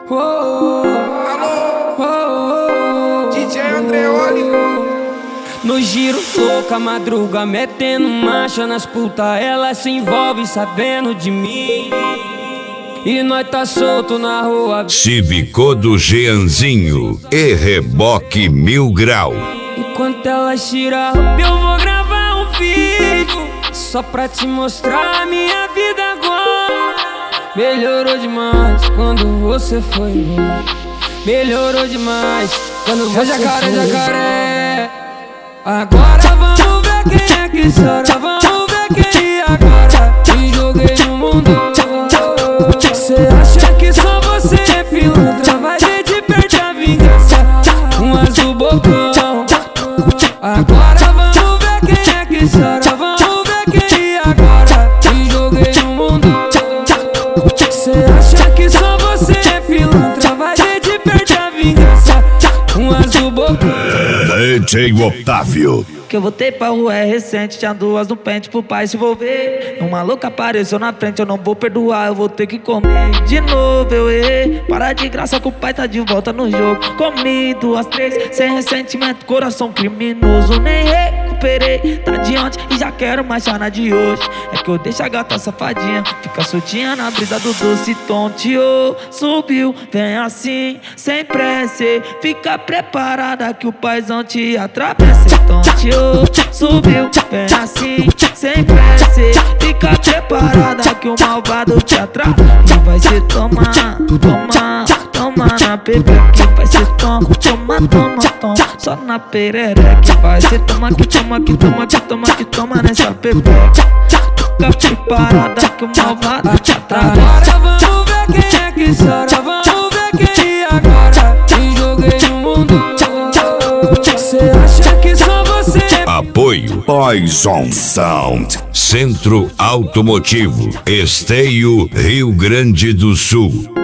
DJ Andreoli. No giro louca, madruga, metendo marcha nas puta, ela se envolve sabendo de mim. E nós tá solto na rua. Cívicô do Jeanzinho e Reboque Mil Grau. Enquanto ela tira a roupa, eu vou gravar um vídeo só pra te mostrar a minha vida agora. Melhorou demais quando você foi embora. Melhorou demais quando você foi embora. Jacaré. Agora vamos ver quem é que chora. Vamos ver quem agora. Te joguei no mundo. Cê acha que só você é pilantra? Vai ver de perto a vingança. Um azul bocão. Agora vamos ver quem é que chora. Vamos ver quem agora. Te joguei no mundo. Cê acha que só você é pilantra? Vai ver de perto a vingança. Um azul bocão. DJ Otávio. Que eu voltei pra rua é recente, tinha duas no pente pro pai se envolver. Um maluco apareceu na frente, eu não vou perdoar, eu vou ter que comer. De novo eu errei, para de graça que o pai tá de volta no jogo. Comi duas, três, sem ressentimento, coração criminoso. Nem recuperei, tá de ontem e já quero mais chana de hoje. É que eu deixo a gata safadinha, fica soltinha na brisa do doce tonteou. Subiu, vem assim, sem pressa, fica preparada que o paizão te atravessa. Tonteou. Subiu, vem assim, sem pressa. Fica preparada que o malvado te atrai. E vai se tomar, toma na pepeca. Vai se toma, só na perereca. Vai se toma nessa pepeca. Fica preparada que o malvado te atrai. Agora vamos ver quem é que chora. Vamos ver quem agora. Te joguei no mundo. Cê acha que só você é... Apoio Poison Sound, Centro Automotivo, Esteio, Rio Grande do Sul.